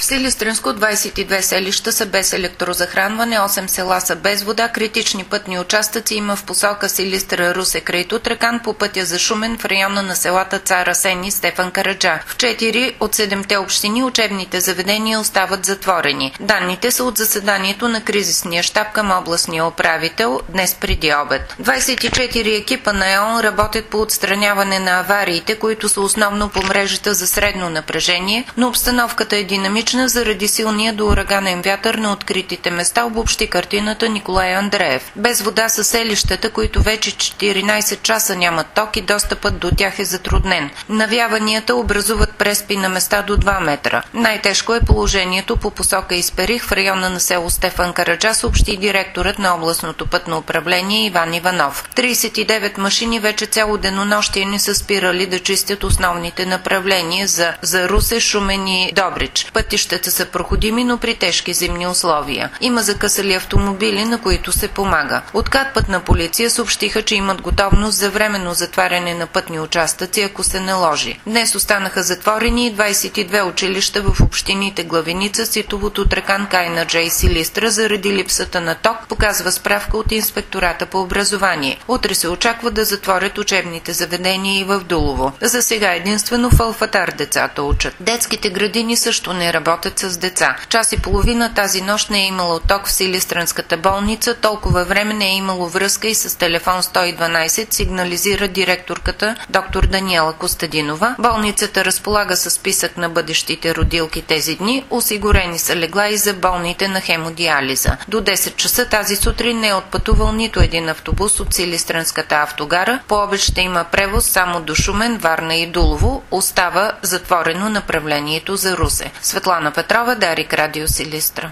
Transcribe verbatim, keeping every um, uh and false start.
Силистренско двадесет и две селища са без електрозахранване, осем села са без вода, критични пътни участъци има в посока Силистра, Русе край Тутракан по пътя за Шумен в района на селата Цар Асен и Стефан Караджа. В четири от седемте общини учебните заведения остават затворени. Данните са от заседанието на кризисния щаб към областния управител днес преди обед. двадесет и четири екипа на ЕОН работят по отстраняване на авариите, които са основно по мрежата за средно напрежение, но обстановката е динамична заради силния до ураганен вятър на откритите места, обобщи картината Николай Андреев. Без вода са селищата, които вече четиринадесет часа нямат ток и достъпът до тях е затруднен. Навяванията образуват преспи на места до два метра. Най-тежко е положението по посока Исперих в района на село Стефан Караджа, съобщи директорът на областното пътно управление Иван Иванов. тридесет и девет машини вече цяло денонощие не са спирали да чистят основните направления за, за Русе, Шумен и Добрич. Пътищата са проходими, но при тежки зимни условия. Има закъсали автомобили, на които се помага. От Катпътна полиция съобщиха, че имат готовност за временно затваряне на пътни участъци, ако се наложи. Днес останаха затворени двадесет и две училища в общините Главиница, Ситово, Тутракан, Кайнаджа и Силистра заради липсата на ток, показва справка от Инспектората по образование. Утре се очаква да затворят учебните заведения и в Дулово. За сега единствено в Алфатар децата учат. Детските градини също не работят с деца. Час и половина тази нощ не е имало ток в Силистренската болница, толкова време не е имало връзка и с телефон сто и дванадесет, сигнализира директорката доктор Даниела Костадинова. Болницата разполага със списък на бъдещите родилки тези дни, осигурени са легла и за болните на хемодиализа. До десет часа тази сутрин не е отпътувал нито един автобус от Силистренската автогара. По обед ще има превоз само до Шумен, Варна и Дулово. Остава затворено направлението за Русе. Светлана Петрова, Дарик, Радио Силистра.